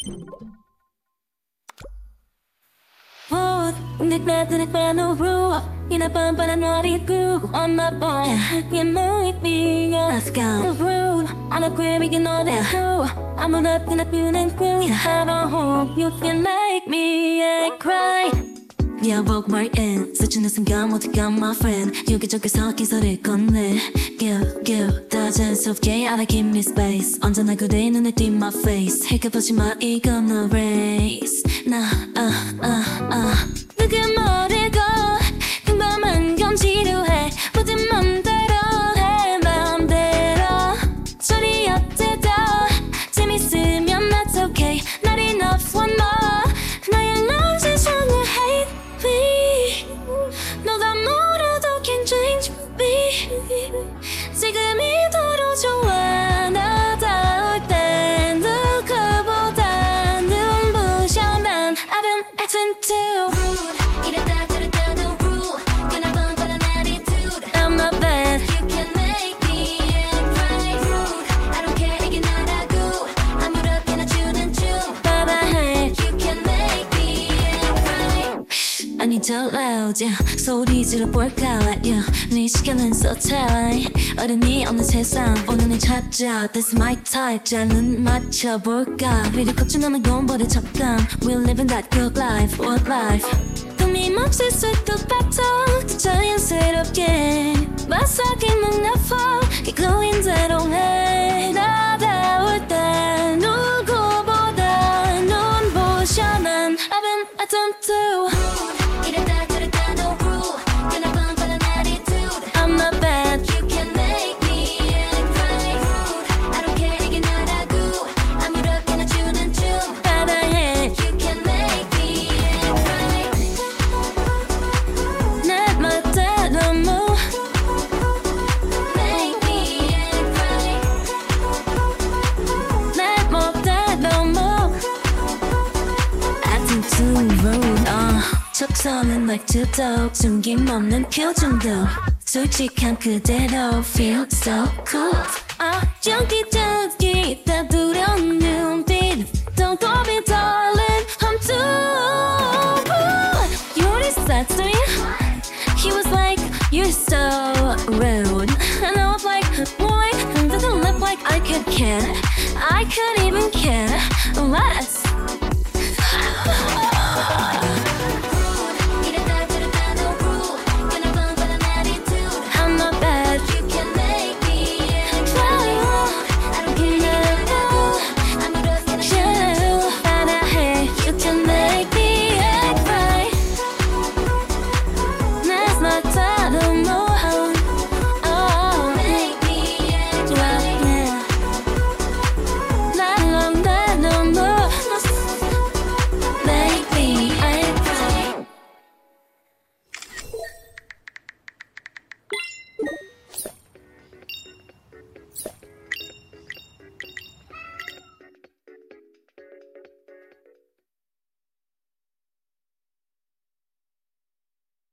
Nagdadalik pa no rule Inapampalan mo rigu on my boy You know it be us go rude On a query you know that who I'm not gonna feel and feel I don't hope you can make me cry Yeah, broke my end 스치는 순간 어떻게 my friend 여기저기서 기사를 건네 Give 다 자연스럽게 알아 give me space 언제나 그대의 눈에 띈 my face 힐끗보지 마 이건 no race 누구 모르고 평범한 건 지루해 모든 맘대로 해 맘대로 소리 어때도 재밌으면 that's okay Not enough one more 나의 love 세상을 hate me 너가 뭐라도 can't change me 지금이도록 좋아 너다울 땐 누구보다 눈부셔 난 I've been acting too rude 이랬다 저랬다 no rule 그나마 바란 attitude I'm not bad You can make me cry rude I don't care 이게 나라고 아무렇게나 추는 춤 바바해 You can make me cry I need to loud yeah 소리 질러볼까 yeah 네 시간은 so tight 어른이 없는 세상 오늘 찾아 That's my type 잘 눈 맞춰볼까 미리 걱정하는 건 버려 잠깐 We're living that good life what life 끊임없이 쑥뚝박뚝 자연스럽게 맞서기는 나빠 기꺼인 대로 해 나다울 때 누구보다 눈부셔 난 I've been acting too 이랬다 저랬다 no rule 그나마 바란 attitude I'm not bad You can make me cry rude I don't care 이게 나라고 아무렇게나 추는 춤 바다해 You can make me cry 내 멋대로 move Make me cry 내 멋대로 move Acting too rude 척선은 like too dope 숨김없는 표정도 솔직한 그대로 feel so cool 여기저기 다 두려운 눈빛 Don't go me darling I'm too You're sexy He was like you're so rude And I was like boy doesn't look like I could care I could even care What